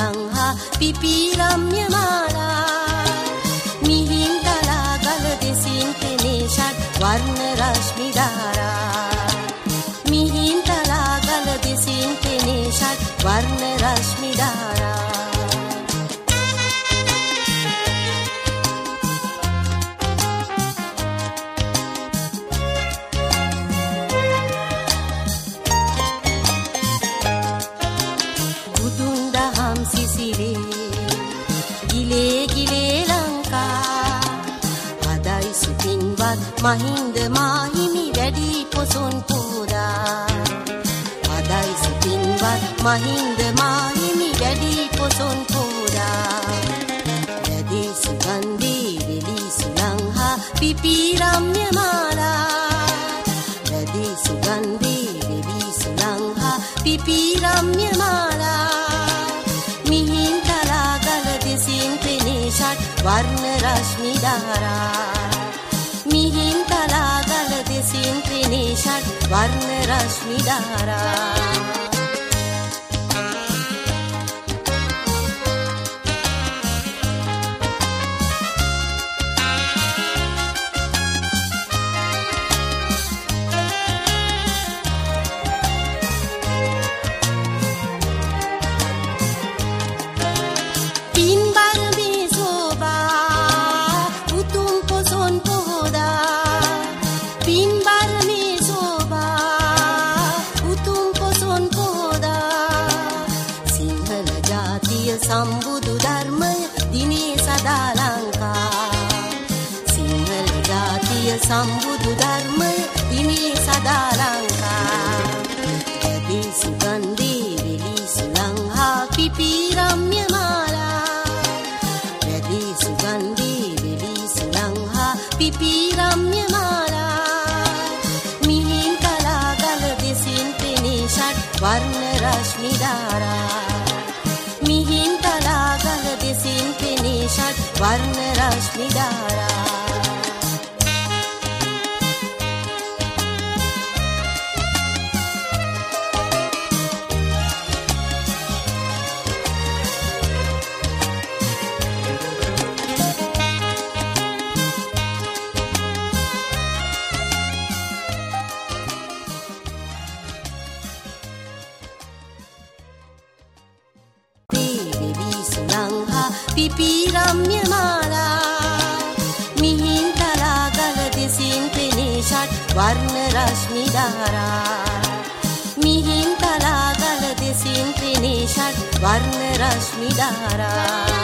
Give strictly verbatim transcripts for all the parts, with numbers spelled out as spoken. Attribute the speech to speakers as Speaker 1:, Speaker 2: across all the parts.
Speaker 1: සුලංහා පිපිරම්ය මාලා මිහින්තලා ගල දෙසින් පෙනේ ෂඩ් වර්ණ රශ්මි ධාරා මිහින්තලා ගල දෙසින් පෙනේ ෂඩ් වර්ණ රශ්මි ධාරා මහින්ද මාහිමි වැඩි පොසොන් පුරා අදයි සිතින්වත් මහින්ද මාහිමි වැඩි පොසොන් පුරා වැඩි සුගන්ධී වෙලි සුලංහා පිපිරම්ය මාලා වැඩි සුගන්ධී වෙලි සුලංහා පිපිරම්ය මාලා මිහින්තලා ගල දෙසින් පෙනේ ෂඩ් වර්ණ රශ්මි ධාරා මිහින්තලා ගල දෙසින් පෙනේ ෂඩ් වර්ණ රශ්මි ධාරා සම්බුදු ධර්මය දිනේ සදා ලංකා සිංහල ජාතිය සම්බුදු ධර්මය දිනේ සදා ලංකා වැඩි සුගන්ධී වෙලි සුලංහා පිපිරම්ය මාලා වැඩි සුගන්ධී වෙලි සුලංහා පිපිරම්ය මාලා මිහින්තලා ගල දෙසින් පෙනේ ෂඩ් වර්ණ රශ්මි ධාරා මිහින්තලා ගල දෙසින් පෙනේ ෂඩ් වර්ණ රශ්මි ධාරා පිපිරම්ය මාලා මිහින්තලා ගල දෙසින් පෙනේ ෂඩ් වර්ණ රශ්මි ධාරා මිහින්තලා ගල දෙසින් පෙනේ ෂඩ් වර්ණ රශ්මි ධාරා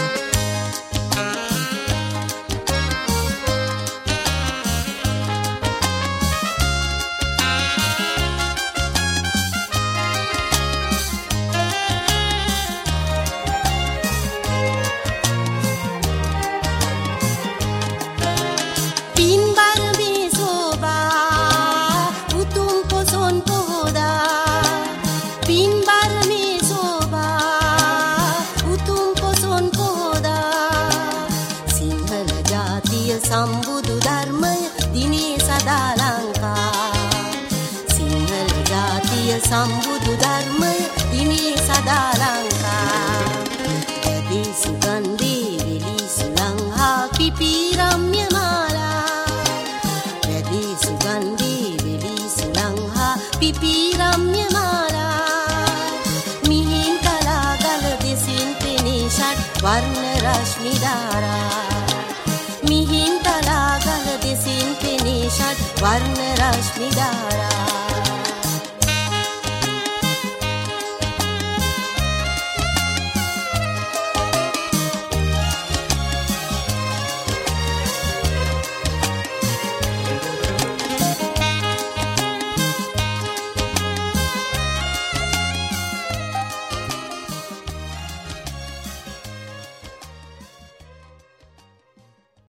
Speaker 1: සම්බුදු ධර්මය දිනේ සදා ලංකා සිංහල ජාතිය සම්බුදු ධර්මය දිනේ සදා ලංකා වැඩි සුගන්ධී වෙලි සුලංහා පිපිරම්ය මාලා වැඩි සුගන්ධී වෙලි සුලංහා පිපිරම්ය මාලා මිහින්තලා ගල දෙසින් පෙනේ ෂඩ් වර්ණ රශ්මි ධාරා මිහින්තලා ගල දෙසින් පෙනේ ෂඩ් වර්ණ රශ්මි ධාරා